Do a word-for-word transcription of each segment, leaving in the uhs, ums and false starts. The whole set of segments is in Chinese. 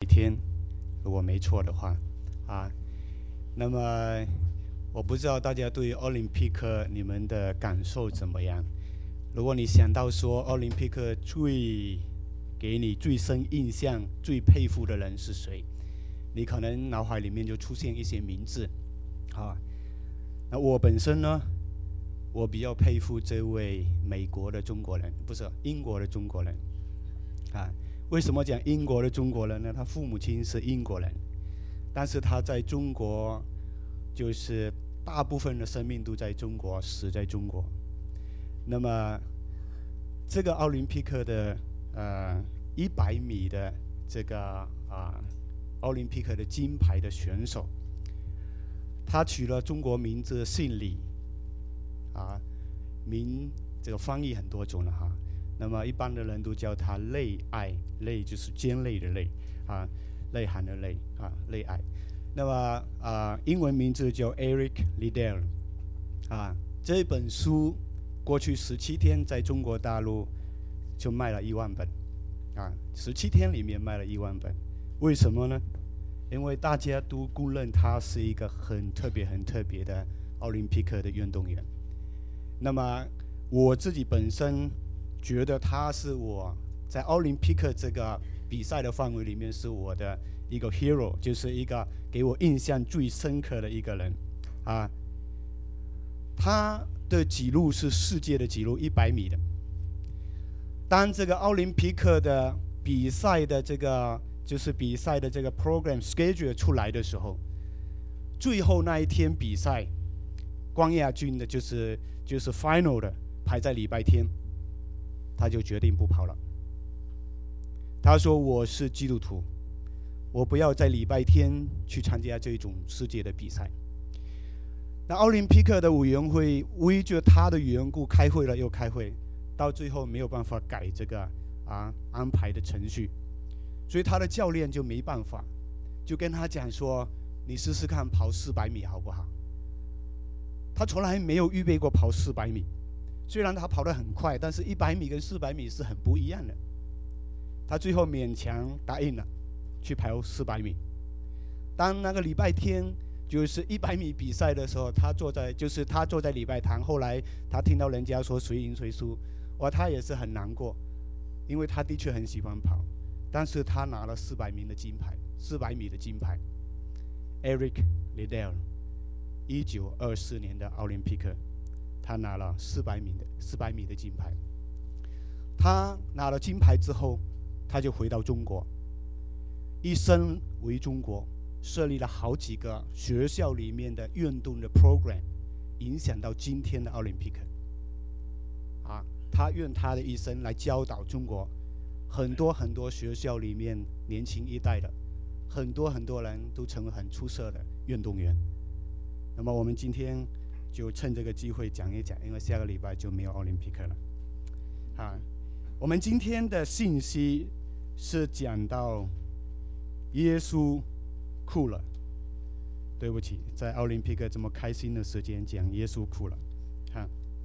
天，如果没错的话啊。那么我不知道大家对于奥林匹克你们的感受怎么样？如果你想到说奥林匹克最给你最深印象、最佩服的人是谁，你可能脑海里面就出现一些名字啊。那我本身呢，我比较佩服这位美国的中国人，不是英国的中国人啊。为什么讲英国的中国人呢？他父母亲是英国人，但是他在中国，就是大部分的生命都在中国，死在中国。那么这个奥林匹克的呃一百米的这个啊奥林匹克的金牌的选手，他取了中国名字姓李啊，名这个翻译很多种了哈。那么一般的人都叫他泪爱，泪就是尖泪的泪啊，泪含的泪啊，泪爱。那么啊，英文名字叫 Eric Liddell 啊。这本书过去十七天在中国大陆就卖了一万本啊，十七天里面卖了一万本。为什么呢？因为大家都公认他是一个很特别、很特别的奥林匹克的运动员。那么我自己本身觉得他是我在奥林匹克这个比赛的范围里面是我的一个 hero， 就是一个给我印象最深刻的一个人啊。他的纪录是世界的纪录，一百米的。当这个奥林匹克的比赛的这个就是比赛的这个 program schedule 出来的时候，最后那一天比赛，冠亚军的就是就是 final 的排在礼拜天，他就决定不跑了。他说：“我是基督徒，我不要在礼拜天去参加这种世界的比赛。”那奥林匹克的委员会为着他的缘故开会了又开会，到最后没有办法改这个啊安排的程序，所以他的教练就没办法，就跟他讲说：“你试试看跑四百米好不好？”他从来没有预备过跑四百米，虽然他跑得很快，但是一百米跟四百米是很不一样的。他最后勉强答应了，去跑四百米。当那个礼拜天就是一百米比赛的时候，他坐在就是他坐在礼拜堂。后来他听到人家说谁赢谁输，哇，他也是很难过，因为他的确很喜欢跑，但是他拿了四百名的金牌，四百米的金牌。Eric Liddell， 一九二四年的奥林匹克，他拿了四百米的四百米的金牌。他拿了金牌之后，他就回到中国，一生为中国，设立了好几个学校里面的运动的 program， 影响到今天的奥林匹克。啊，他用他的一生来教导中国很多很多学校里面年轻一代的很多很多人都成为很出色的运动员。那么我们今天就趁这个机会讲一讲，因为下个礼拜就没有奥林匹克了。啊，我们今天的信息是讲到耶稣哭了。对不起，在奥林匹克这么开心的时间讲耶稣哭了。哈，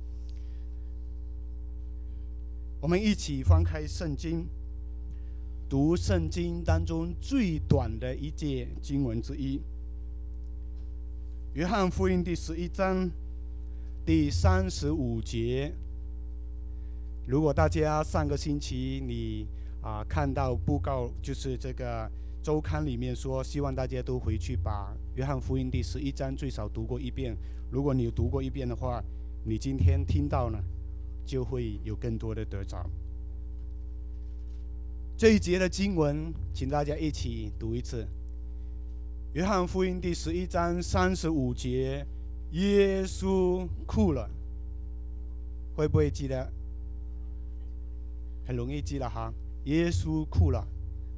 我们一起翻开圣经，读圣经当中最短的一节经文之一，约翰福音第十一章第三十五节。如果大家上个星期你啊、呃、看到布告，就是这个周刊里面说，希望大家都回去把约翰福音第十一章最少读过一遍。如果你有读过一遍的话，你今天听到呢，就会有更多的得着。这一节的经文，请大家一起读一次。约翰福音第十一章三十五节，耶稣哭了。会不会记得？很容易记了哈。耶稣哭了。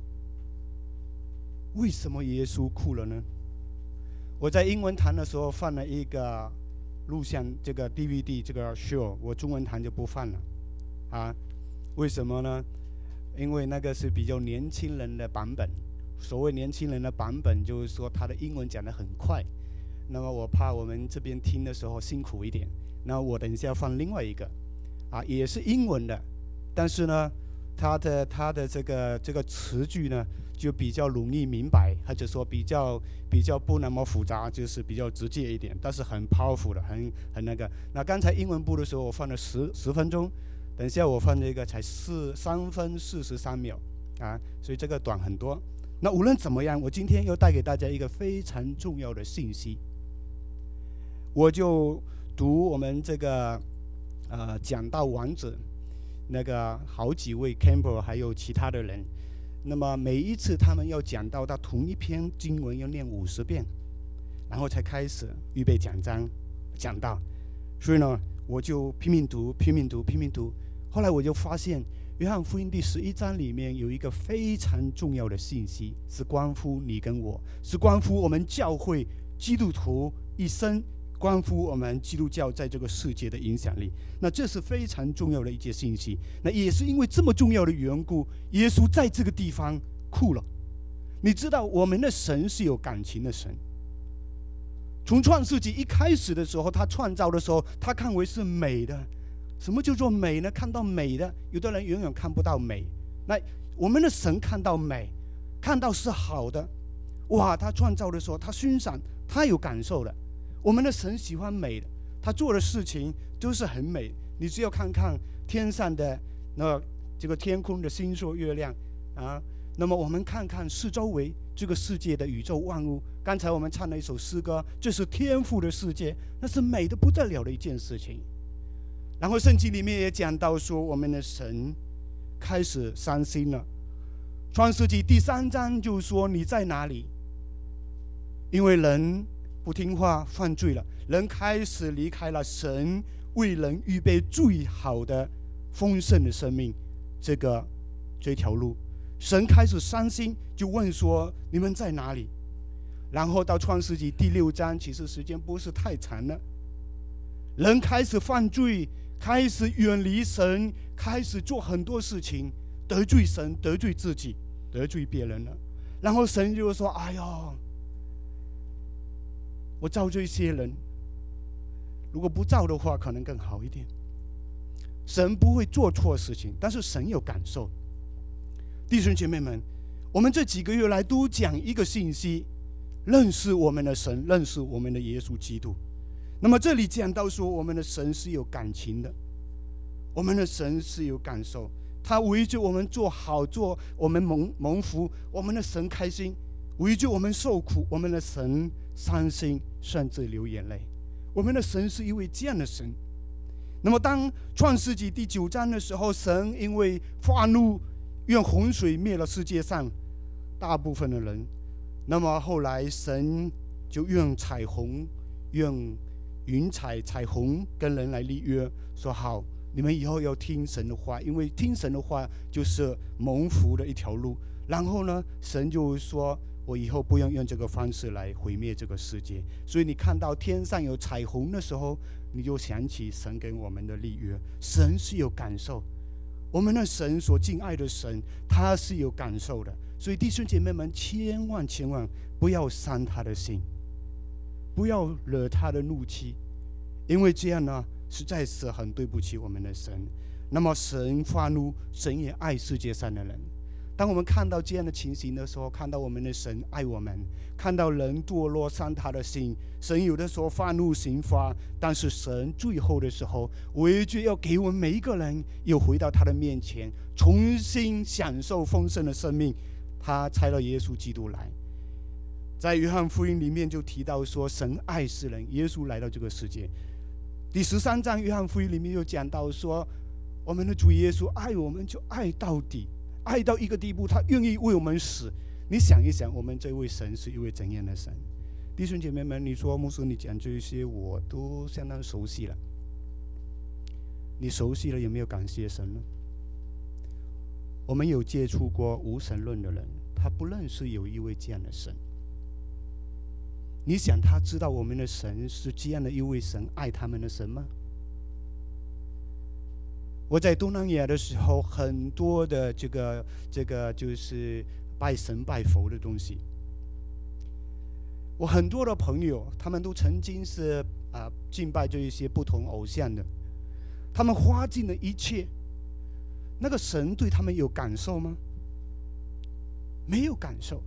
为什么耶稣哭了呢？我在英文堂的时候放了一个录像，这个 D V D 这个 show， 我中文堂就不放了啊。为什么呢？因为那个是比较年轻人的版本。所谓年轻人的版本，就是说他的英文讲得很快，那么我怕我们这边听的时候辛苦一点，那我等一下放另外一个啊，也是英文的，但是呢它的它的这个这个词句呢，就比较容易明白，或者说比较比较不那么复杂，就是比较直接一点，但是很 powerful 的，很很那个。那刚才英文部的时候，我放了十十分钟，等一下我放这个才四三分四十三秒啊，所以这个短很多。那无论怎么样，我今天又带给大家一个非常重要的信息，我就读我们这个呃讲道王者那个好几位 Campbell 还有其他的人，那么每一次他们要讲到到同一篇经文要念五十遍，然后才开始预备讲章讲道，所以呢我就拼命读拼命读拼命读。后来我就发现约翰福音第十一章里面有一个非常重要的信息，是关乎你跟我，是关乎我们教会基督徒一生，关乎我们基督教在这个世界的影响力。那这是非常重要的一件信息。那也是因为这么重要的缘故，耶稣在这个地方哭了。你知道我们的神是有感情的神，从创世纪一开始的时候，他创造的时候，他看为是美的。什么叫做美呢？看到美的，有的人永远看不到美。那我们的神看到美，看到是好的，哇！他创造的时候，他欣赏，他有感受的。我们的神喜欢美的，他做的事情都是很美。你只要看看天上的那这个天空的星宿月亮啊，那么我们看看四周围这个世界的宇宙万物。刚才我们唱了一首诗歌，这是天父的世界，那是美的不得了的一件事情。然后圣经里面也讲到说，我们的神开始伤心了。创世纪第三章就说你在哪里？因为人不听话犯罪了，人开始离开了神为人预备最好的丰盛的生命这个这条路，神开始伤心，就问说你们在哪里？然后到创世纪第六章，其实时间不是太长了，人开始犯罪，开始远离神，开始做很多事情，得罪神，得罪自己，得罪别人了。然后神就说哎呦，我造这些人，如果不造的话可能更好一点。神不会做错事情，但是神有感受。弟兄姐妹们，我们这几个月来都讲一个信息，认识我们的神，认识我们的耶稣基督。那么这里讲到说，我们的神是有感情的，我们的神是有感受，他围着我们做好，做我们蒙蒙福，我们的神开心；围着我们受苦，我们的神伤心，甚至流眼泪。我们的神是一位这样的神。那么当创世纪第九章的时候，神因为发怒，用洪水灭了世界上大部分的人，那么后来神就用彩虹，用云彩彩虹跟人来立约，说好，你们以后要听神的话，因为听神的话就是蒙福的一条路。然后呢，神就说我以后不用用这个方式来毁灭这个世界。所以你看到天上有彩虹的时候，你就想起神跟我们的立约。神是有感受，我们的神所敬爱的神，他是有感受的。所以弟兄姐妹们，千万千万不要伤他的心，不要惹他的怒气，因为这样呢，实在是很对不起我们的神。那么神发怒，神也爱世界上的人。当我们看到这样的情形的时候，看到我们的神爱我们，看到人堕落伤他的心，神有的时候发怒刑罚，但是神最后的时候，为着要给我们每一个人又回到他的面前，重新享受丰盛的生命，他差了耶稣基督来。在约翰福音里面就提到说，神爱世人，耶稣来到这个世界。第十三章约翰福音里面又讲到说，我们的主耶稣爱我们就爱到底，爱到一个地步，他愿意为我们死。你想一想，我们这位神是一位怎样的神？弟兄姐妹们，你说牧师你讲这些我都相当熟悉了，你熟悉了有没有感谢神呢？我们有接触过无神论的人，他不认识有一位这样的神。你想他知道我们的神是这样的一位神，爱他们的神吗？我在东南亚的时候，很多的这个这个就是拜神拜佛的东西。我很多的朋友，他们都曾经是啊、呃、敬拜这一些不同偶像的，他们花尽了一切， 那个神对他们有感受吗？没有感受。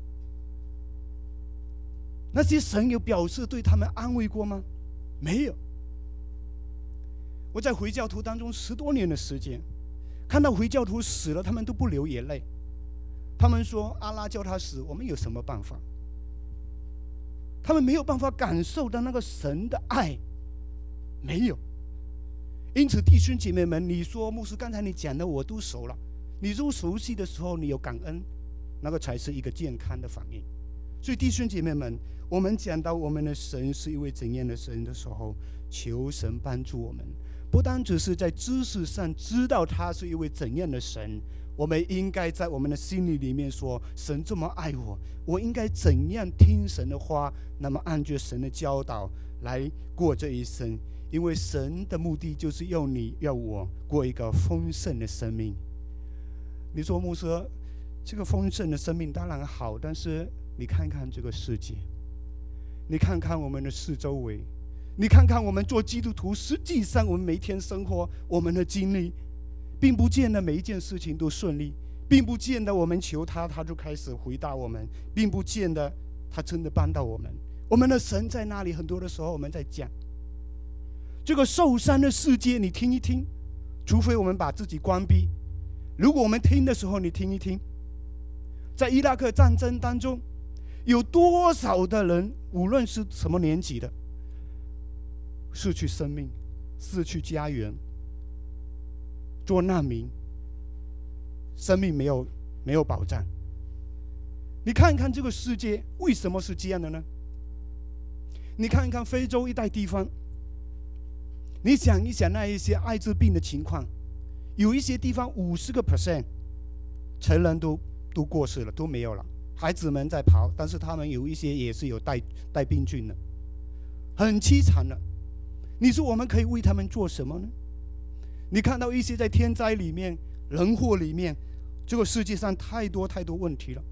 那些神有表示对他们安慰过吗？没有。我在回教徒当中十多年的时间，看到回教徒死了，他们都不流眼泪。他们说阿拉叫他死，我们有什么办法？他们没有办法感受到那个神的爱，没有。因此弟兄姐妹们，你说牧师刚才你讲的我都熟了，你都熟悉的时候，你有感恩，那个才是一个健康的反应。所以弟兄姐妹们，我们讲到我们的神是一位怎样的神的时候，求神帮助我们，不单只是在知识上知道他是一位怎样的神，我们应该在我们的心里里面说，神这么爱我，我应该怎样听神的话，那么按照神的教导来过这一生。因为神的目的就是要你要我过一个丰盛的生命。你说牧师，这个丰盛的生命当然好，但是你看看这个世界，你看看我们的四周围，你看看我们做基督徒，实际上我们每天生活，我们的经历并不见得每一件事情都顺利，并不见得我们求他他就开始回答我们，并不见得他真的帮到我们。我们的神在那里，很多的时候我们在讲这个受伤的世界，你听一听，除非我们把自己关闭。如果我们听的时候，你听一听，在伊拉克战争当中，有多少的人，无论是什么年纪的，失去生命，失去家园，做难民，生命没有没有保障。你看看这个世界为什么是这样的呢？你看看非洲一带地方，你想一想那一些艾滋病的情况，有一些地方五十个 percent 成人都都过世了，都没有了，孩子们在跑，但是他们有一些也是有带带病菌的，很凄惨的。你说我们可以为他们做什么呢？你看到一些在天灾里面、人祸里面，这个世界上太多太多问题了。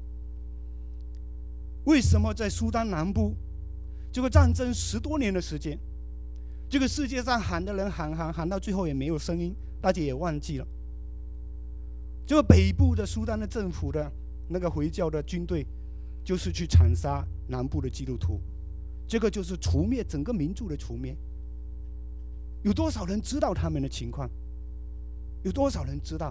为什么在苏丹南部这个战争十多年的时间，这个世界上喊的人喊喊喊到最后也没有声音，大家也忘记了。这个北部的苏丹的政府的那个回教的军队，就是去惨杀南部的基督徒，这个就是除灭整个民族的除灭。有多少人知道他们的情况？有多少人知道？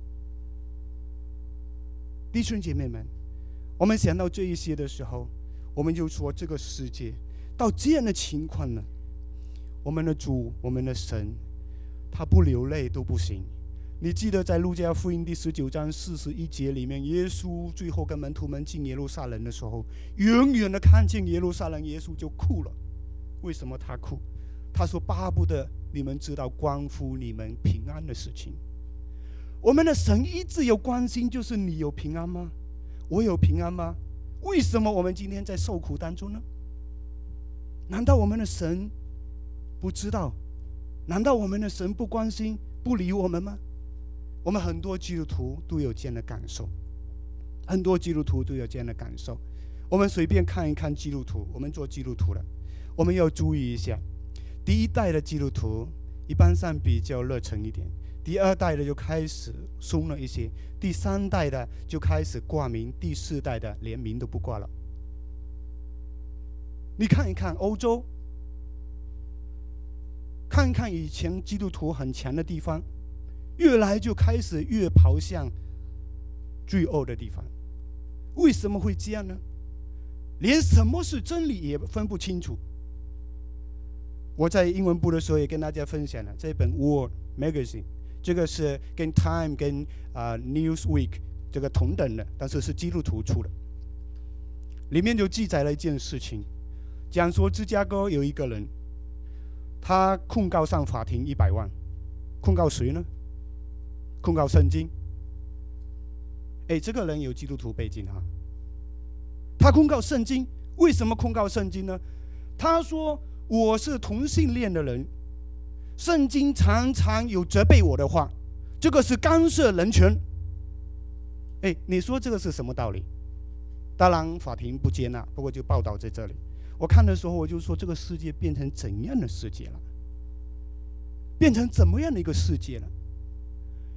弟兄姐妹们，我们想到这一些的时候，我们就说这个世界到这样的情况呢，我们的主，我们的神，他不流泪都不行。你记得在路加福音第十九章四十一节里面，耶稣最后跟门徒们进耶路撒冷的时候，远远的看见耶路撒冷，耶稣就哭了。为什么他哭？他说巴不得你们知道关乎你们平安的事情。我们的神一直有关心，就是你有平安吗？我有平安吗？为什么我们今天在受苦当中呢？难道我们的神不知道？难道我们的神不关心、不理我们吗？我们很多基督徒都有这样的感受，很多基督徒都有这样的感受。我们随便看一看基督徒，我们做基督徒了，我们要注意一下。第一代的基督徒一般上比较热忱一点，第二代的就开始松了一些，第三代的就开始挂名，第四代的连名都不挂了。你看一看欧洲，看一看以前基督徒很强的地方，越来就开始越跑向罪恶的地方。为什么会这样呢？连什么是真理也分不清楚。我在英文部的时候也跟大家分享了这本 World Magazine， 这个是跟 Time 跟、呃、Newsweek 这个同等的，但是是基督徒出的。里面就记载了一件事情，讲说芝加哥有一个人，他控告上法庭一百万，控告谁呢？控告圣经。哎，这个人有基督徒背景哈，他控告圣经。为什么控告圣经呢？他说我是同性恋的人，圣经常常有责备我的话，这个是干涉人权。哎，你说这个是什么道理？当然法庭不接纳，不过就报道在这里。我看的时候我就说，这个世界变成怎样的世界了？变成怎么样的一个世界了？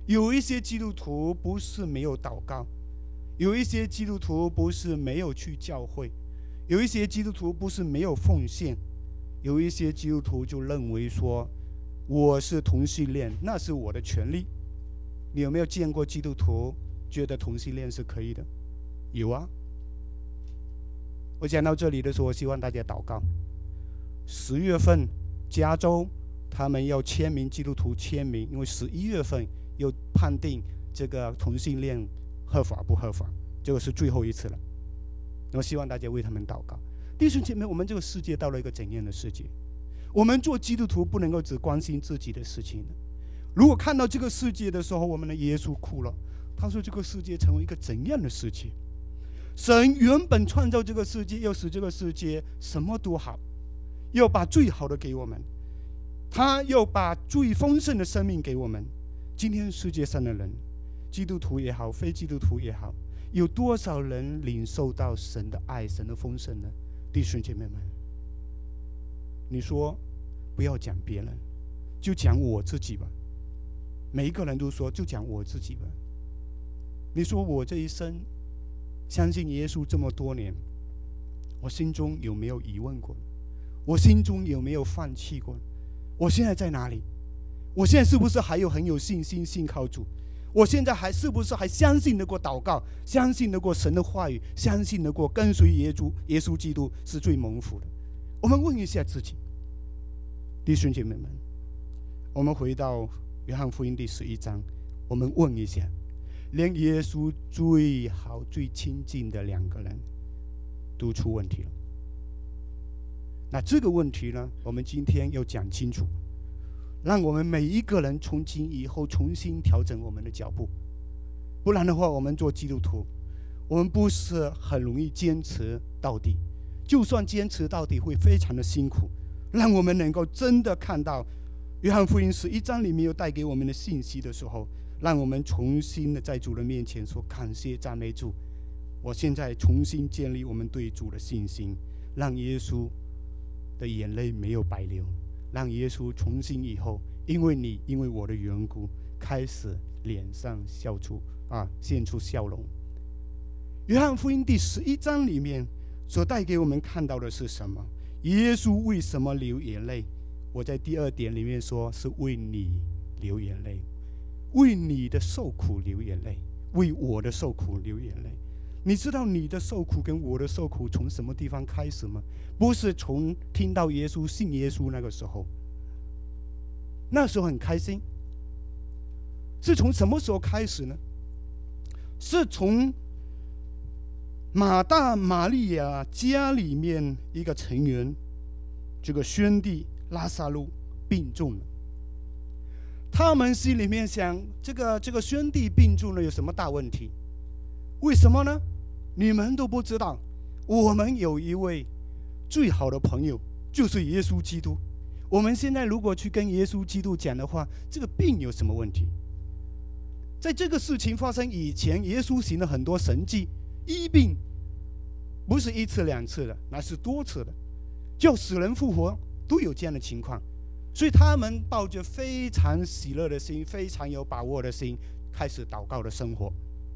有一些基督徒不是没有祷告，有一些基督徒不是没有去教会，有一些基督徒不是没有奉献，有一些基督徒就认为说我是同性恋，那是我的权利。你有没有见过基督徒觉得同性恋是可以的？有啊。我讲到这里的时候，我希望大家祷告。十月份加州他们要签名，基督徒签名，因为十一月份又判定这个同性恋合法不合法，这个是最后一次了。我希望大家为他们祷告。弟兄姐妹，我们这个世界到了一个怎样的世界？我们做基督徒不能够只关心自己的事情。如果看到这个世界的时候，我们的耶稣哭了，他说这个世界成为一个怎样的世界？神原本创造这个世界，要使这个世界什么都好，要把最好的给我们，他要把最丰盛的生命给我们。今天世界上的人，基督徒也好，非基督徒也好，有多少人领受到神的爱，神的丰盛呢？弟兄姐妹们，你说不要讲别人，就讲我自己吧。每一个人都说就讲我自己吧。你说我这一生相信耶稣这么多年，我心中有没有疑问过？我心中有没有放弃过？我现在在哪里？我现在是不是还有很有信心信靠主？我现在还是不是还相信得过祷告，相信得过神的话语，相信得过跟随耶稣耶稣基督是最蒙福的？我们问一下自己。弟兄姐妹们，我们回到约翰福音第十一章，我们问一下，连耶稣最好最亲近的两个人都出问题了。那这个问题呢，我们今天要讲清楚，让我们每一个人从今以后重新调整我们的脚步。不然的话，我们做基督徒，我们不是很容易坚持到底，就算坚持到底会非常的辛苦。让我们能够真的看到约翰福音十一章里面有带给我们的信息的时候，让我们重新的在主的面前说感谢赞美主。我现在重新建立我们对主的信心，让耶稣的眼泪没有白流，让耶稣重新以后因为你因为我的缘故开始脸上笑出啊现出笑容。约翰福音第十一章里面所带给我们看到的是什么？耶稣为什么流眼泪？我在第二点里面说是为你流眼泪，为你的受苦流眼泪，为我的受苦流眼泪。你知道你的受苦跟我的受苦从什么地方开始吗？不是从听到耶稣信耶稣那个时候，那时候很开心。是从什么时候开始呢？是从马大玛利亚家里面一个成员，这个兄弟拉撒路病重了。他们心里面想，这个这个兄弟病重了有什么大问题？为什么呢？你们都不知道，我们有一位最好的朋友，就是耶稣基督。我们现在如果去跟耶稣基督讲的话，这个病有什么问题？在这个事情发生以前，耶稣行了很多神迹医病，不是一次两次的，那是多次的，叫死人复活都有这样的情况。所以他们抱着非常喜乐的心，非常有把握的心，开始祷告的生活。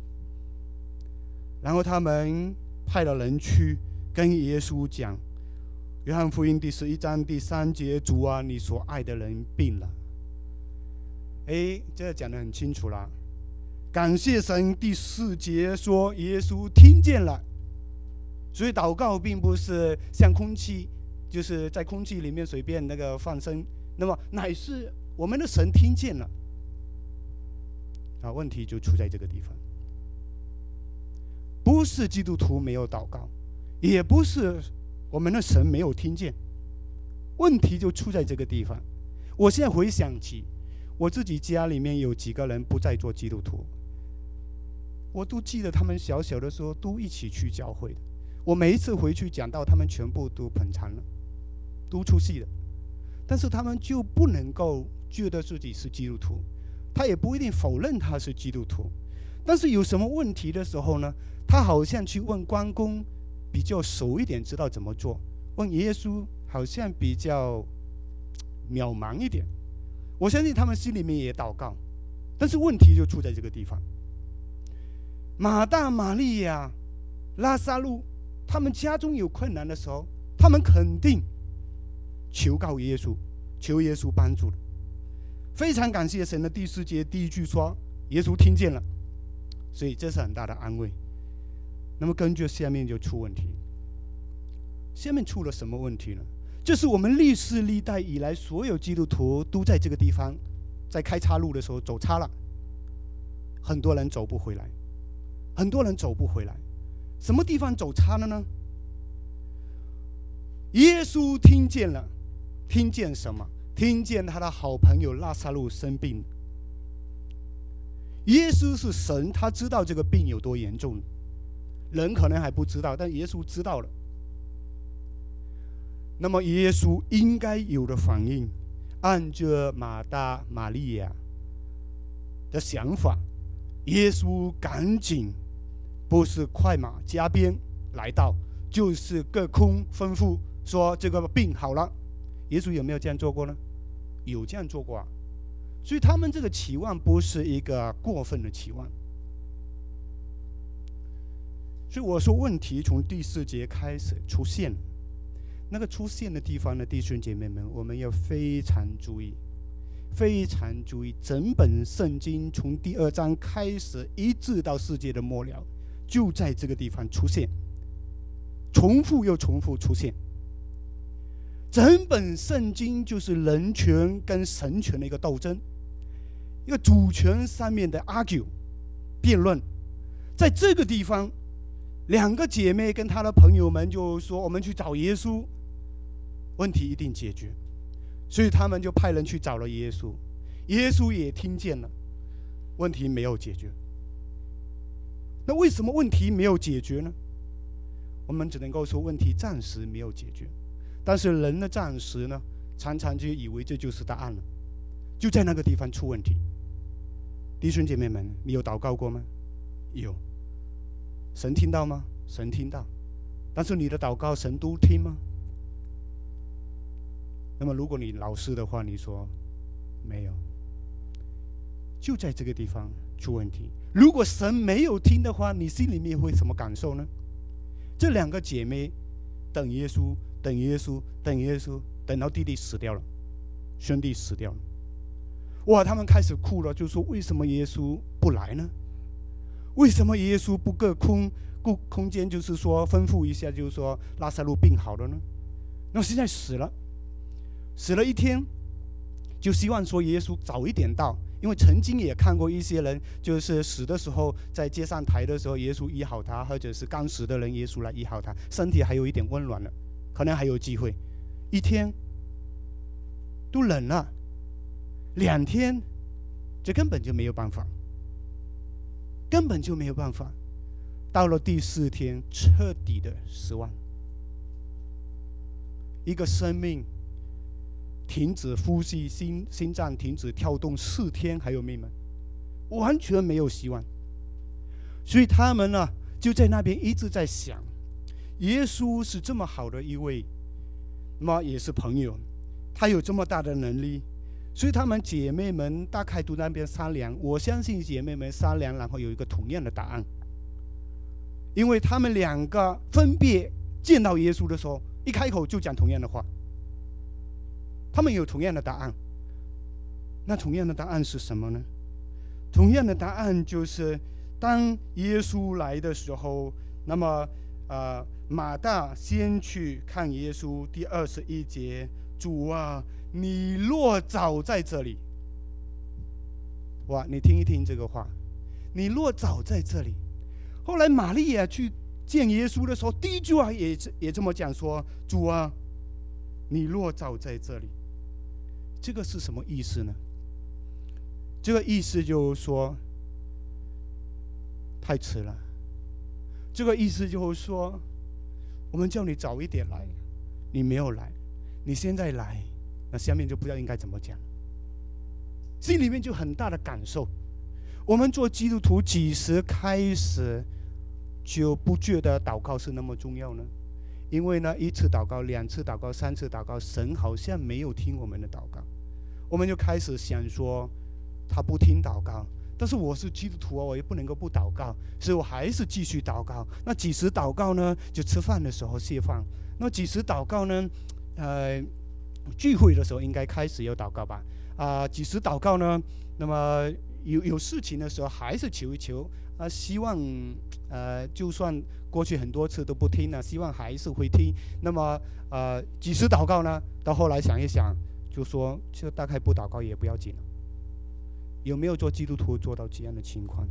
然后他们派了人去跟耶稣讲，约翰福音第十一章第三节，主啊，你所爱的人病了。哎，这讲得很清楚了。感谢神，第四节说耶稣听见了。所以祷告并不是像空气，就是在空气里面随便那个放声，那么乃是我们的神听见了。啊，问题就出在这个地方。不是基督徒没有祷告，也不是我们的神没有听见，问题就出在这个地方。我现在回想起我自己家里面有几个人不再做基督徒，我都记得他们小小的时候都一起去教会的。我每一次回去讲到，他们全部都捧场了，都出戏了。但是他们就不能够觉得自己是基督徒，他也不一定否认他是基督徒。但是有什么问题的时候呢，他好像去问关公比较熟一点，知道怎么做；问耶稣好像比较渺茫一点。我相信他们心里面也祷告， 但是问题就出在这个地方。马大、玛利亚、拉撒路，他们家中有困难的时候，他们肯定求告耶稣，求耶稣帮助的。非常感谢神的第四节第一句说，耶稣听见了，所以这是很大的安慰。那么根据下面就出问题，下面出了什么问题呢？这是我们历世历代以来所有基督徒都在这个地方，在开岔路的时候走岔了，很多人走不回来，很多人走不回来。什么地方走岔了呢？耶稣听见了，听见什么？听见他的好朋友拉撒路生病。耶稣是神，他知道这个病有多严重，人可能还不知道，但耶稣知道了。那么耶稣应该有的反应，按着马大、玛利亚的想法，耶稣赶紧不是快马加鞭来到，就是隔空吩咐说这个病好了。耶稣有没有这样做过呢？有这样做过啊。所以他们这个期望不是一个过分的期望。所以我说问题从第四节开始出现，那个出现的地方呢，弟兄姐妹们，我们要非常注意，非常注意。整本圣经从第二章开始一直到世界的末了，就在这个地方出现，重复又重复出现。整本圣经就是人权跟神权的一个斗争，一个主权上面的 argue 辩论。在这个地方，两个姐妹跟她的朋友们就说，我们去找耶稣，问题一定解决。所以他们就派人去找了耶稣，耶稣也听见了，问题没有解决。那为什么问题没有解决呢？我们只能够说问题暂时没有解决，但是人的暂时呢，常常就以为这就是答案了，就在那个地方出问题。弟兄姐妹们，你有祷告过吗？有。神听到吗？神听到。但是你的祷告神都听吗？那么如果你老实的话，你说没有，就在这个地方出问题。如果神没有听的话，你心里面会什么感受呢？这两个姐妹等耶稣，等耶稣，等耶稣，等到弟弟死掉了，兄弟死掉了，哇，他们开始哭了，就说为什么耶稣不来呢？为什么耶稣不隔空空间，就是说吩咐一下，就是说拉撒路病好了呢？那现在死了，死了一天，就希望说耶稣早一点到。因为曾经也看过一些人，就是死的时候在街上抬的时候，耶稣医好他，或者是刚死的人，耶稣来医好他，身体还有一点温暖了，可能还有机会。一天都冷了，两天这根本就没有办法，根本就没有办法。到了第四天，彻底的失望，一个生命停止呼吸，心心脏停止跳动四天，还有妹们，完全没有希望。所以他们呢，就在那边一直在想，耶稣是这么好的一位，那么也是朋友，他有这么大的能力，所以他们姐妹们大概都在那边商量。我相信姐妹们商量，然后有一个同样的答案，因为他们两个分别见到耶稣的时候，一开口就讲同样的话。他们有同样的答案，那同样的答案是什么呢？同样的答案就是，当耶稣来的时候，那么呃，马大先去看耶稣。第二十一节，主啊，你若早在这里，哇，你听一听这个话，你若早在这里。后来玛利亚去见耶稣的时候，第一句话也也这么讲说，主啊，你若早在这里。这个是什么意思呢？这个意思就是说太迟了。这个意思就是说，我们叫你早一点来，你没有来，你现在来，那下面就不知道应该怎么讲，心里面就很大的感受。我们做基督徒几时开始就不觉得祷告是那么重要呢？因为呢，一次祷告、两次祷告、三次祷告，神好像没有听我们的祷告，我们就开始想说， 他不听祷告。但是我是基督徒，我也不能够不祷告，所以我还是继续祷告。那几时祷告呢？就吃饭的时候谢饭。那几时祷告呢？呃，聚会的时候应该开始有祷告吧？啊、呃，几时祷告呢？那么有有事情的时候还是求一求啊、呃，希望呃，就算过去很多次都不听了，希望还是会听。那么呃，几时祷告呢？到后来想一想，就说就大概不祷告也不要紧了。有没有做基督徒做到这样的情况？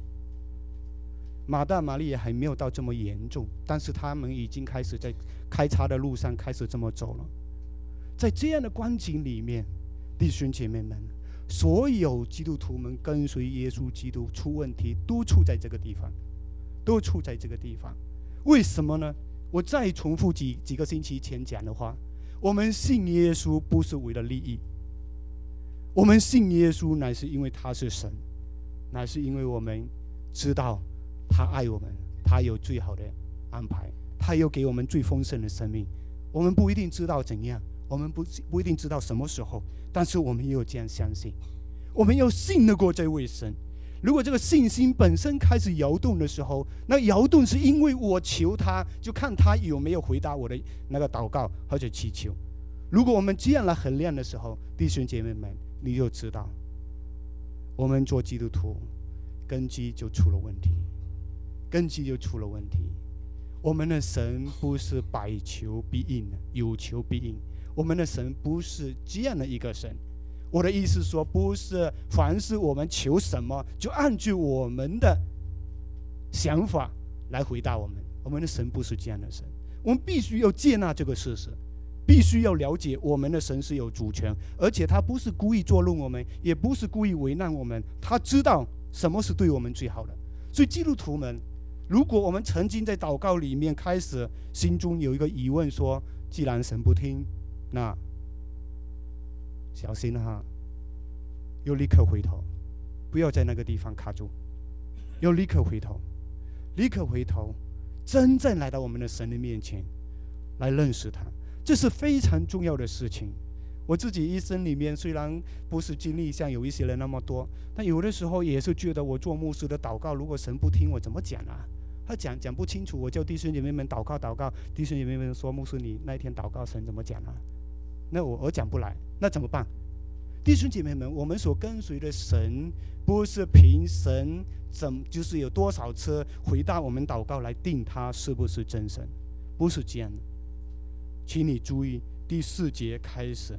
马大马利亚还没有到这么严重，但是他们已经开始在开叉的路上开始这么走了。在这样的光景里面，弟兄姐妹们，所有基督徒们跟随耶稣基督出问题，都出在这个地方，都出在这个地方。为什么呢？我再重复几几个星期前讲的话，我们信耶稣不是为了利益。我们信耶稣乃是因为他是神，乃是因为我们知道他爱我们，他有最好的安排，他有给我们最丰盛的生命。我们不一定知道怎样，我们 不, 不一定知道什么时候，但是我们也有这样相信，我们要信得过这位神。如果这个信心本身开始摇动的时候，那摇动是因为我求他，就看他有没有回答我的那个祷告或者祈求。如果我们这样来衡量的时候，弟兄姐妹们，你就知道我们做基督徒根基就出了问题，根基就出了问题。我们的神不是百求必应，有求必应。我们的神不是这样的一个神。我的意思说，不是凡是我们求什么就按照我们的想法来回答我们。我们的神不是这样的神。我们必须要接纳这个事实，必须要了解我们的神是有主权，而且他不是故意捉弄我们，也不是故意为难我们，他知道什么是对我们最好的。所以基督徒们，如果我们曾经在祷告里面开始心中有一个疑问说，既然神不听，那小心哈，要立刻回头，不要在那个地方卡住，要立刻回头，立刻回头，真正来到我们的神的面前来认识他。这是非常重要的事情。我自己一生里面虽然不是经历像有一些人那么多，但有的时候也是觉得我做牧师的祷告，如果神不听我怎么讲啊？他讲讲不清楚，我叫弟兄姐妹们祷告祷告，弟兄姐妹们说牧师你那天祷告神怎么讲啊？那我我讲不来，那怎么办？弟兄姐妹们，我们所跟随的神不是凭神怎就是有多少次回答我们祷告来定他是不是真神，不是这样的。请你注意第四节开始，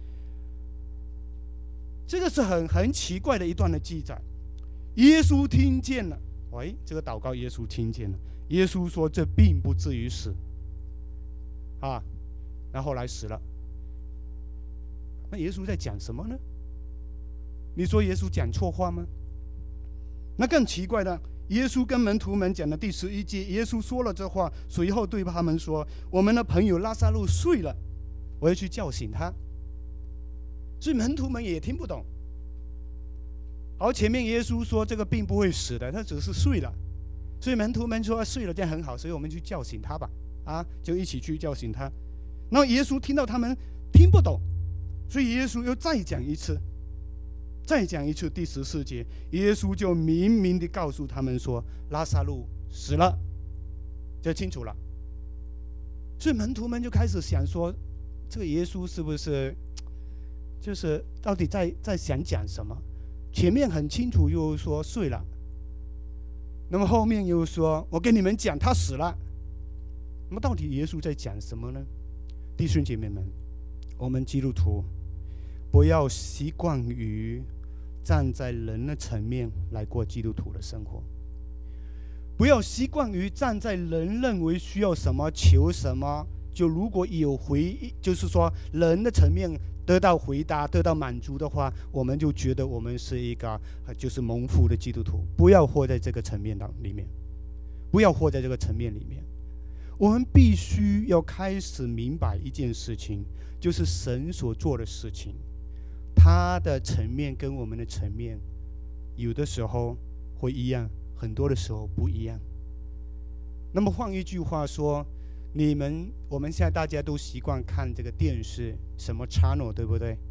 这个是很很奇怪的一段的记载。耶稣听见了，喂，这个祷告耶稣听见了，耶稣说这并不至于死啊，那后来死了。那耶稣在讲什么呢？你说耶稣讲错话吗？那更奇怪的，耶稣跟门徒们讲的第十一节，耶稣说了这话，随后对他们说，我们的朋友拉撒路睡了，我要去叫醒他。所以门徒们也听不懂。而前面耶稣说这个并不会死的，他只是睡了，所以门徒们说睡了这样很好，所以我们去叫醒他吧，啊，就一起去叫醒他。然后耶稣听到他们听不懂，所以耶稣又再讲一次，再讲一次第十四节，耶稣就明明地告诉他们说，拉撒路死了，就清楚了。所以门徒们就开始想说，这个耶稣是不是就是到底在在想讲什么？前面很清楚又说睡了，那么后面又说我跟你们讲他死了，那么到底耶稣在讲什么呢？弟兄姐妹们，我们基督徒不要习惯于站在人的层面来过基督徒的生活，不要习惯于站在人认为需要什么求什么，就如果有回就是说人的层面得到回答得到满足的话，我们就觉得我们是一个就是蒙福的基督徒。不要活在这个层面里面，不要活在这个层面里面。我们必须要开始明白一件事情，就是神所做的事情，他的层面跟我们的层面有的时候会一样，很多的时候不一样。那么换一句话说，你们我们现在大家都习惯看这个电视，什么 channel 对不对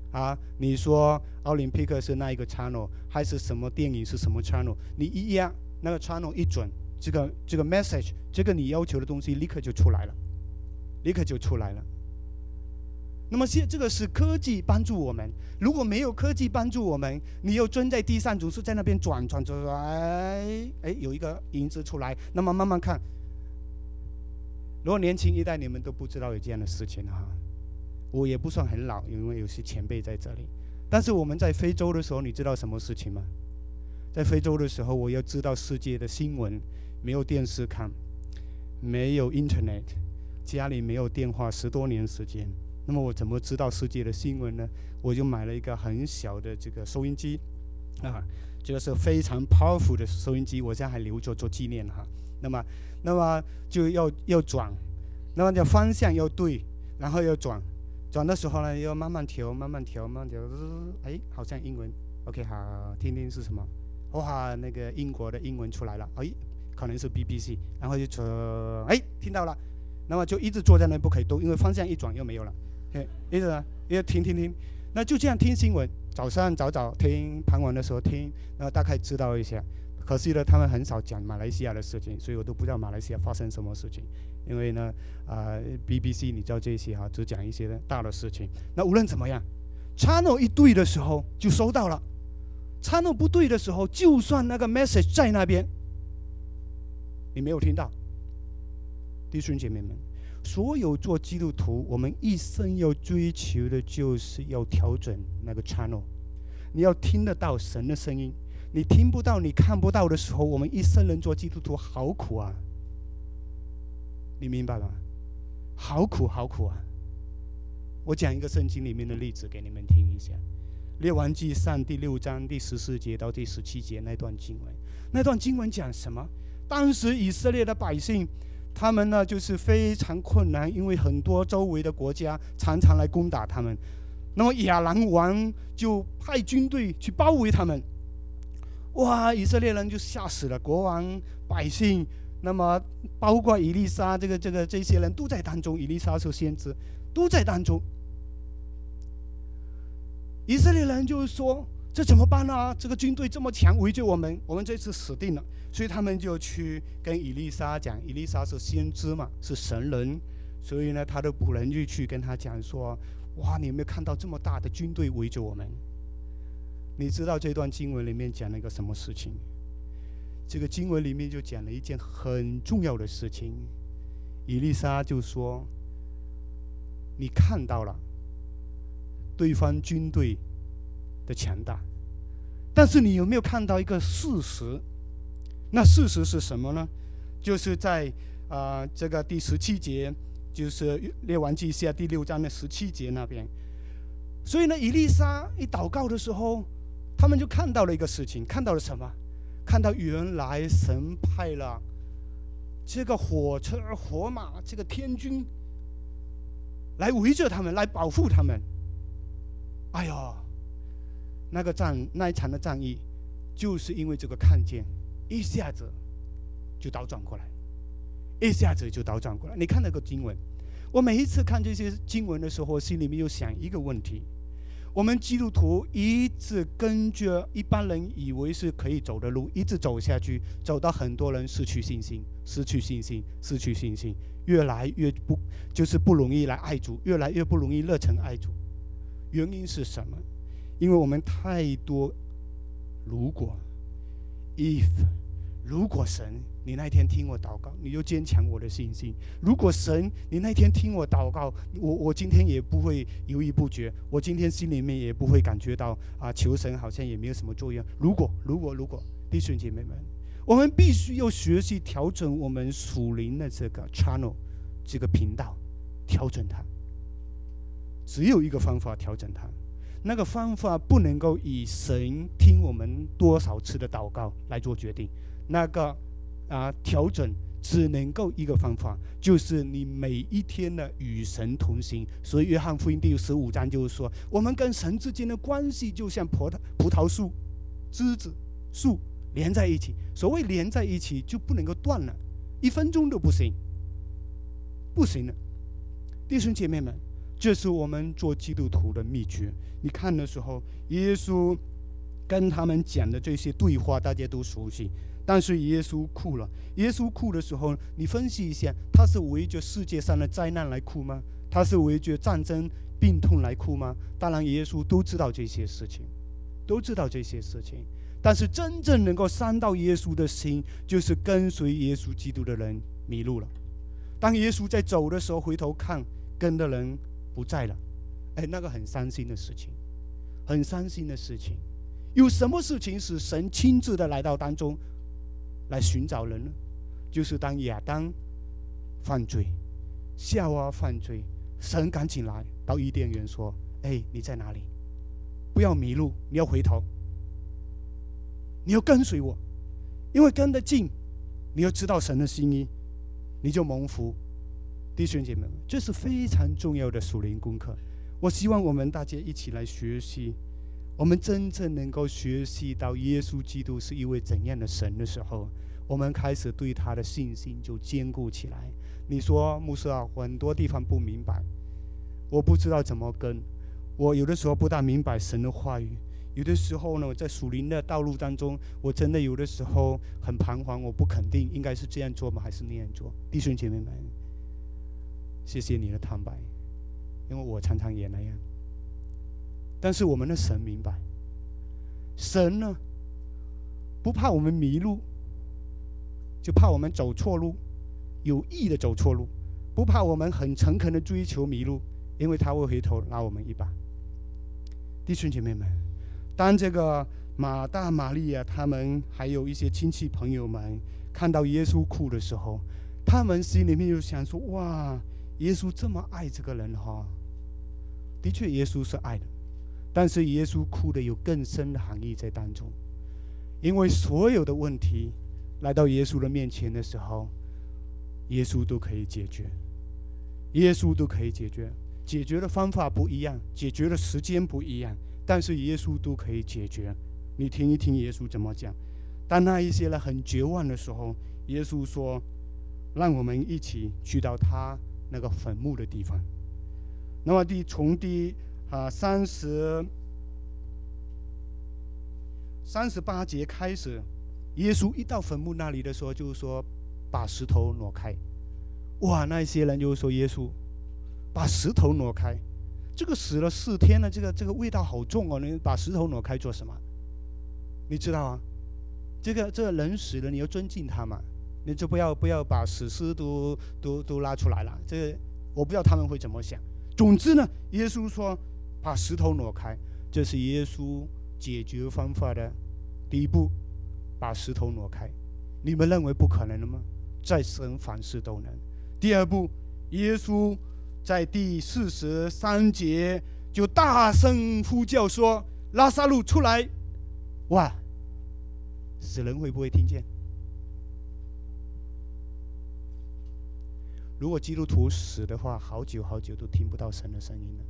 啊，你说奥林匹克是那一个 channel， 还是什么电影是什么 channel？ 你一压那个 channel 一准，这个这个 message， 这个你要求的东西立刻就出来了，立刻就出来了。那么现这个是科技帮助我们，如果没有科技帮助我们，你又蹲在地上，总是在那边转转转转，哎哎，有一个影子出来，那么慢慢看。如果年轻一代你们都不知道有这样的事情哈，我也不算很老，因为有些前辈在这里。但是我们在非洲的时候，你知道什么事情吗？在非洲的时候，我要知道世界的新闻，没有电视看，没有 internet， 家里没有电话，十多年时间。那么我怎么知道世界的新闻呢？我就买了一个很小的这个收音机，啊，这个是非常 powerful 的收音机，我现在还留着做纪念哈。那么，那么就要要转，那么的方向要对，然后要转，转的时候呢要慢慢调，慢慢调，慢慢调，哎，好像英文 ，OK， 好，听听是什么？哇，那个英国的英文出来了，哎，可能是 B B C， 然后就说，哎，听到了，那么就一直坐在那不可以动，因为方向一转又没有了。一直一直听听听，那就这样听新闻，早上早早听，傍晚的时候听，然后大概知道一下。可惜呢，他们很少讲马来西亚的事情，所以我都不知道马来西亚发生什么事情。因为呢，呃 ，B B C 你知道这些哈，只讲一些大的事情。那无论怎么样 ，channel 一对的时候就收到了 ，channel 不对的时候，就算那个 message 在那边，你没有听到，弟兄姐妹们。所有做基督徒，我们一生要追求的就是要调整那个 channel。你要听得到神的声音，你听不到、你看不到的时候，我们一生人做基督徒好苦啊！你明白吗？好苦，好苦啊！我讲一个圣经里面的例子给你们听一下，《列王纪上》第六章第十四节到第十七节那段经文。那段经文讲什么？当时以色列的百姓。他们呢，就是非常困难，因为很多周围的国家常常来攻打他们。那么亚兰王就派军队去包围他们。哇，以色列人就吓死了，国王、百姓，那么包括以利沙，这个这个这些人都在当中。以利沙是先知，都在当中。以色列人就说：“这怎么办呢？这个军队这么强，围着我们，我们这次死定了。”所以他们就去跟以利沙讲，以利沙是先知嘛，是神人，所以呢，他的仆人就去跟他讲说：“哇，你有没有看到这么大的军队围着我们？”你知道这段经文里面讲了一个什么事情？这个经文里面就讲了一件很重要的事情。以利沙就说：“你看到了对方军队的强大，但是你有没有看到一个事实？那事实是什么呢？就是在啊、呃、这个第十七节，就是列王记下第六章的十七节那边。所以呢，以利沙一祷告的时候，他们就看到了一个事情，看到了什么？看到原来神派了这个火车、火马、这个天军来围着他们，来保护他们。哎呦，那个战那一场的战役，就是因为这个看见。一下子就倒转过来，一下子就倒转过来。你看那个经文，我每一次看这些经文的时候，我心里面就想一个问题：我们基督徒一直跟着一般人以为是可以走的路，一直走下去，走到很多人失去信心，失去信心，失去信心，越来越不就是不容易来爱主，越来越不容易热忱爱主。原因是什么？因为我们太多如果 if 如果神你那天听我祷告，你就坚强我的信心。如果神你那天听我祷告，我我今天也不会犹豫不决，我今天心里面也不会感觉到啊，求神好像也没有什么作用。如果如果如果弟兄姐妹们，我们必须要学习调整我们属灵的这个 channel 这个频道，调整它。只有一个方法调整它，那个方法不能够以神听我们多少次的祷告来做决定。那个啊调整只能够一个方法，就是你每一天的与神同行。所以约翰福音第十五章就是说，我们跟神之间的关系就像葡萄葡萄树枝子树连在一起。所谓连在一起，就不能够断了，一分钟都不行，不行了。弟兄姐妹们， 这是我们做基督徒的秘诀。你看的时候，耶稣跟他们讲的这些对话大家都熟悉，但是耶稣哭了。耶稣哭的时候，你分析一下，他是围着世界上的灾难来哭吗？他是围着战争病痛来哭吗？当然耶稣都知道这些事情，都知道这些事情。但是真正能够伤到耶稣的心，就是跟随耶稣基督的人迷路了。当耶稣在走的时候回头看，跟的人不在了，哎，那个很伤心的事情，很伤心的事情。有什么事情使神亲自的来到当中来寻找人呢？就是当亚当犯罪，夏娃犯罪，神赶紧来到伊甸园说，哎，你在哪里？不要迷路，你要回头，你要跟随我，因为跟得近，你要知道神的心意，你就蒙福。弟兄姐妹们，这是非常重要的属灵功课。我希望我们大家一起来学习，我们真正能够学习到耶稣基督是一位怎样的神的时候，我们开始对他的信心就坚固起来。你说牧师啊，很多地方不明白，我不知道怎么跟，我有的时候不大明白神的话语，有的时候呢，在属灵的道路当中，我真的有的时候很彷徨，我不肯定应该是这样做吗，还是那样做。弟兄姐妹们，谢谢你的坦白，因为我常常也那样。但是我们的神明白，神呢不怕我们迷路，就怕我们走错路，有意的走错路，不怕我们很诚恳的追求迷路，因为他会回头拉我们一把。弟兄姐妹们，当这个马大玛利亚他们还有一些亲戚朋友们看到耶稣哭的时候，他们心里面就想说，哇，耶稣这么爱这个人哈。的确耶稣是爱的，但是耶稣哭的有更深的含义在当中。因为所有的问题来到耶稣的面前的时候，耶稣都可以解决，耶稣都可以解决，解决的方法不一样，解决的时间不一样，但是耶稣都可以解决。你听一听耶稣怎么讲。当那一些人很绝望的时候，耶稣说，让我们一起去到他那个坟墓的地方。那么第从第啊三十三十八节开始，耶稣一到坟墓那里的时候，就是说把石头挪开。哇，那些人就说耶稣把石头挪开，这个死了四天了，这个这个味道好重哦，你把石头挪开做什么？你知道啊，这个这个人死了，你要尊敬他嘛，你就不要不要把死尸都都都拉出来了。这个我不知道他们会怎么想。总之呢，耶稣说把石头挪开，这是耶稣解决方法的第一步，把石头挪开。你们认为不可能的吗？在神凡事都能。第二步，耶稣在第四十三节就大声呼叫说，拉撒路出来。哇，死人会不会听见？如果基督徒死的话，好久好久都听不到神的声音了。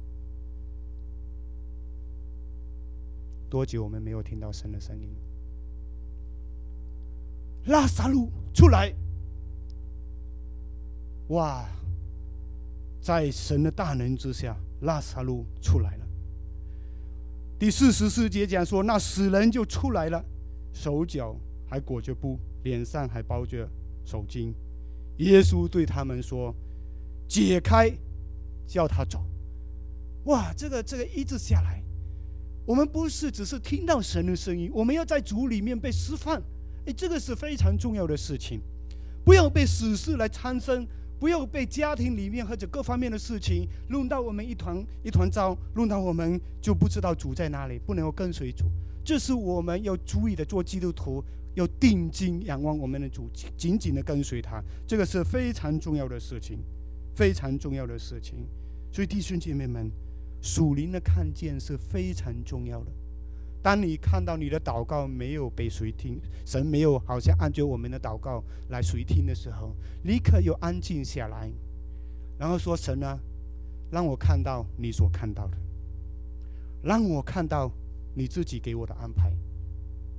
多久我们没有听到神的声音？拉撒路出来！哇，在神的大能之下，拉撒路出来了。第四十四节讲说，那死人就出来了，手脚还裹着布，脸上还包着手巾。耶稣对他们说，解开，叫他走。哇，这个这个一直下来，我们不是只是听到神的声音，我们要在主里面被释放。哎，这个是非常重要的事情，不要被死事来缠身，不要被家庭里面或者各方面的事情弄到我们一团一团糟，弄到我们就不知道主在哪里，不能够跟随主。这是我们要注意的，做基督徒要定睛仰望我们的主，紧紧的跟随他，这个是非常重要的事情，非常重要的事情。所以弟兄姐妹们，属灵的看见是非常重要的。当你看到你的祷告没有被垂听，神没有好像按照我们的祷告来垂听的时候，立刻又安静下来，然后说，神啊，让我看到你所看到的，让我看到你自己给我的安排，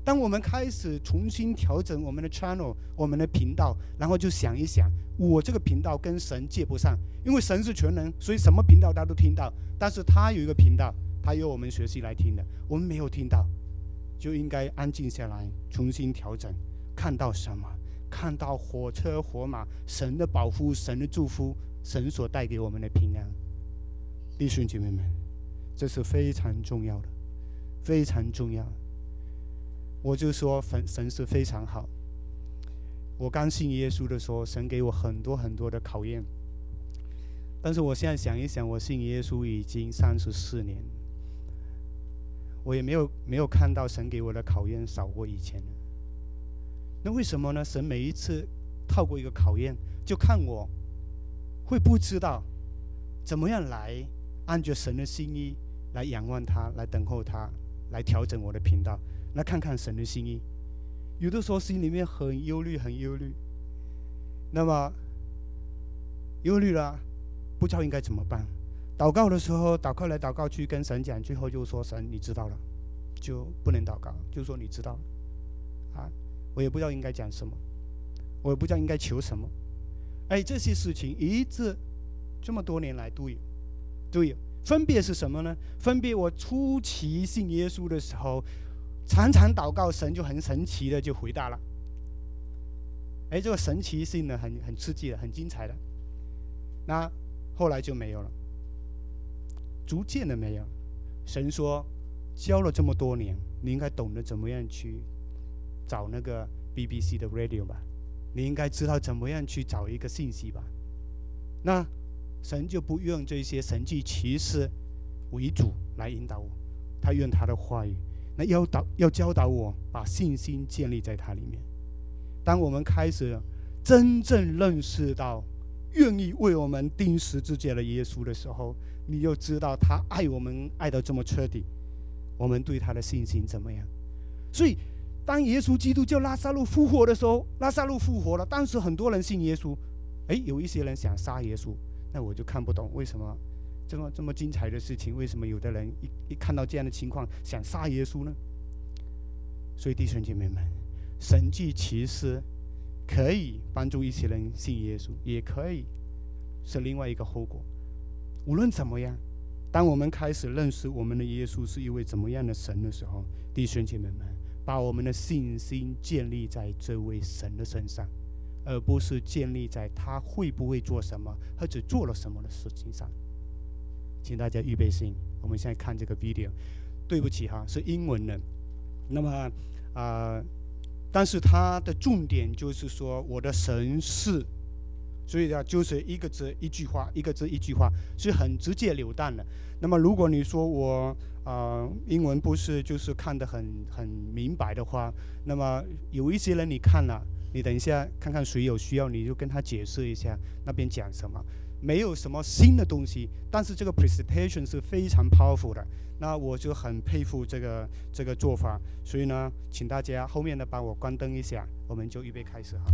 当我们开始重新调整我们的 channel 我们的频道，然后就想一想，我这个频道跟神接不上，因为神是全能，所以什么频道他都听到，但是他有一个频道他由我们学习来听的，我们没有听到，就应该安静下来重新调整，看到什么？看到火车火马，神的保护，神的祝福，神所带给我们的平安。弟兄姐妹们，这是非常重要的，非常重要的。我就说神是非常好。我刚信耶稣的时候，神给我很多很多的考验，但是我现在想一想，我信耶稣已经三十四年，我也没有没有看到神给我的考验少过以前的。那为什么呢？神每一次透过一个考验，就看我会不知道怎么样来按着神的心意来仰望他，来等候他，来调整我的频道，来看看神的心意。有的时候心里面很忧虑，很忧虑，那么忧虑了，不知道应该怎么办。祷告的时候，祷告来祷告去，跟神讲，最后就说神你知道了，就不能祷告，就说你知道了啊，我也不知道应该讲什么，我也不知道应该求什么。哎，这些事情一直这么多年来都有，都有。分别是什么呢？分别我初期信耶稣的时候，常常祷告，神就很神奇的就回答了。哎，这个神奇性呢，很很刺激的，很精彩的。那后来就没有了，逐渐的没有。神说，教了这么多年，你应该懂得怎么样去找那个 B B C 的 radio 吧，你应该知道怎么样去找一个信息吧。那神就不用这些神迹奇事为主来引导我，他用他的话语，那要导要教导我把信心建立在他里面。当我们开始真正认识到愿意为我们钉十字架的耶稣的时候，你又知道他爱我们爱到这么彻底，我们对他的信心怎么样？所以当耶稣基督叫拉撒路复活的时候，拉撒路复活了，当时很多人信耶稣，哎，有一些人想杀耶稣，那我就看不懂为什么这么这么精彩的事情，为什么有的人 一, 一看到这样的情况想杀耶稣呢？所以弟兄姐妹们，神迹奇事可以帮助一些人信耶稣，也可以是另外一个后果。无论怎么样，当我们开始认识我们的耶稣是一位怎么样的神的时候，弟兄姐妹们，把我们的信心建立在这位神的身上，而不是建立在他会不会做什么或者做了什么的事情上。请大家预备心，我们现在看这个 video。 对不起哈，是英文的，那么啊、呃，但是它的重点就是说我的神是，所以呢就是一个字一句话，一个字一句话，是很直接了当的。那么如果你说我呃英文不是就是看得很很明白的话，那么有一些人你看了，你等一下看看谁有需要，你就跟他解释一下那边讲什么，没有什么新的东西，但是这个 presentation 是非常 powerful 的，那我就很佩服这个这个做法。所以呢，请大家后面呢帮我关灯一下，我们就预备开始哈。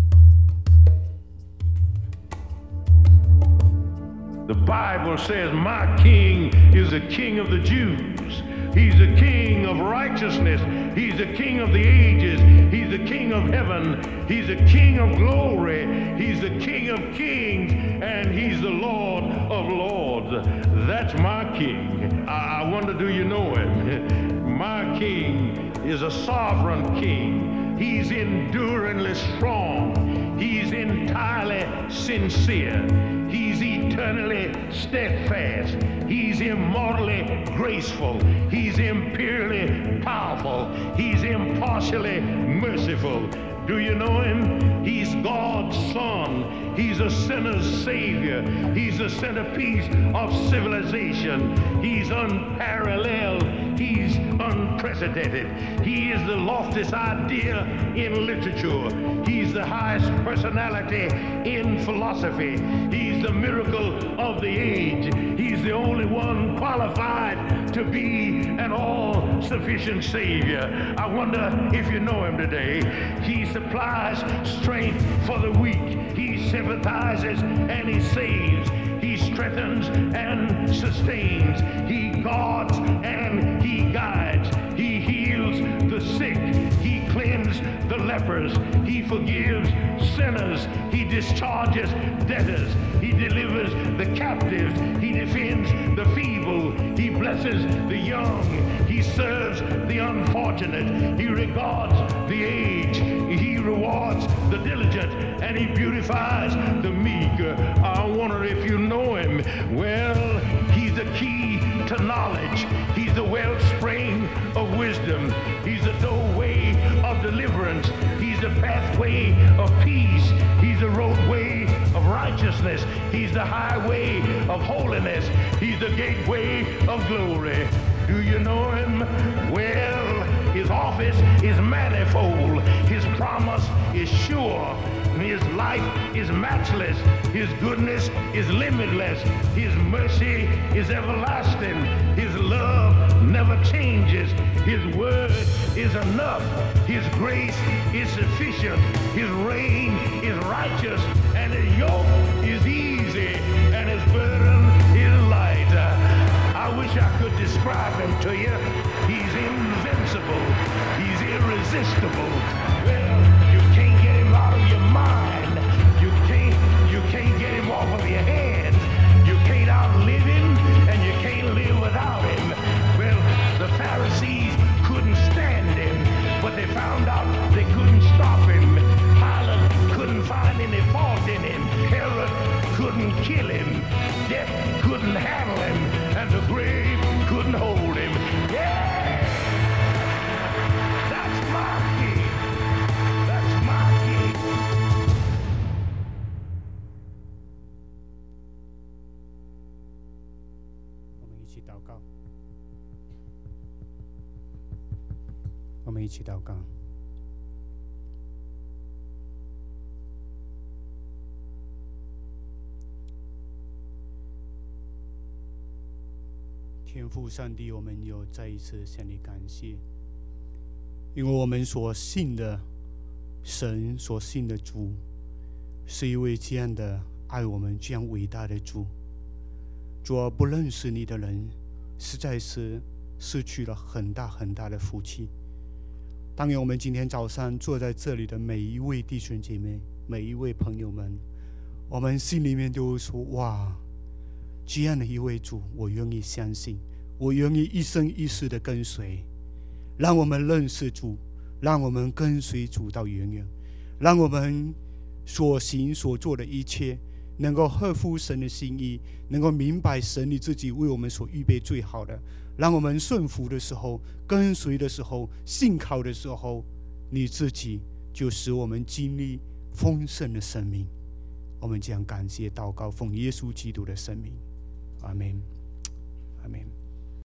The Bible says, my king is the king of the Jews. He's the king of righteousness. He's the king of the ages. He's the king of heaven. He's the king of glory. He's the king of kings. And he's the Lord of lords. That's my king. I, I wonder, do you know him? My king is a sovereign king. He's enduringly strong. He's entirely sincere. He's eternally steadfast. He's immortally graceful. He's imperially powerful. He's impartially merciful. Do you know him? He's God's son. He's a sinner's savior. He's the centerpiece of civilization. He's unparalleled. He's unprecedented. He is the loftiest idea in literature. He's the highest personality in philosophy. He's the miracle of the age. He's the only one qualified to be an all-sufficient Savior. I wonder if you know him today. He supplies strength for the weak. He sympathizes and he saves. He strengthens and sustains. He guards and he guides. He heals the sick. He the lepers. He forgives sinners. He discharges debtors. He delivers the captives. He defends the feeble. He blesses the young. He serves the unfortunate. He regards the aged. He rewards the diligent, and he beautifies the meek. I wonder if you know him. Well, he's the key to knowledge. He's the wellspring of wisdom. He's the doorway of deliverance. He's the pathway of peace. He's the roadway of righteousness. He's the highway of holiness. He's the gateway of glory. Do you know him? Well, his office is manifold. His promise is sure. His life is matchless. His goodness is limitless. His mercy is everlasting. His love never changes. His word is enough. His grace is sufficient. His reign is righteous. And his yoke is easy. And his burden is light. I wish I could describe him to you. He's invincible. He's irresistible. Well, you can't get him out of your mind. You can't, you can't get him off of your hands. You can't outlive him, and you can't live without him. Well, the Pharisees couldn't stand him, but they found out they couldn't stop him. Pilate couldn't find any fault in him. Herod couldn't kill him. Death couldn't handle him, and the grave couldn't hold him. Yeah! That's my king. That's my king. 我们一起祷告。我们一起祷告。天父上帝，我们又再一次向你感谢，因为我们所信的神，所信的主，是一位这样的爱我们、这样伟大的主。主啊，不认识你的人，实在是失去了很大很大的福气。当然，我们今天早上坐在这里的每一位弟兄姐妹、每一位朋友们，我们心里面就会说：哇！这样的一位主，我愿意相信，我愿意一生一世的跟随。让我们认识主，让我们跟随主到永远，让我们所行所做的一切能够合乎神的心意，能够明白神你自己为我们所预备最好的。让我们顺服的时候，跟随的时候，信靠的时候，你自己就使我们经历丰盛的生命。我们将感谢祷告，奉耶稣基督的圣名。阿们，阿们。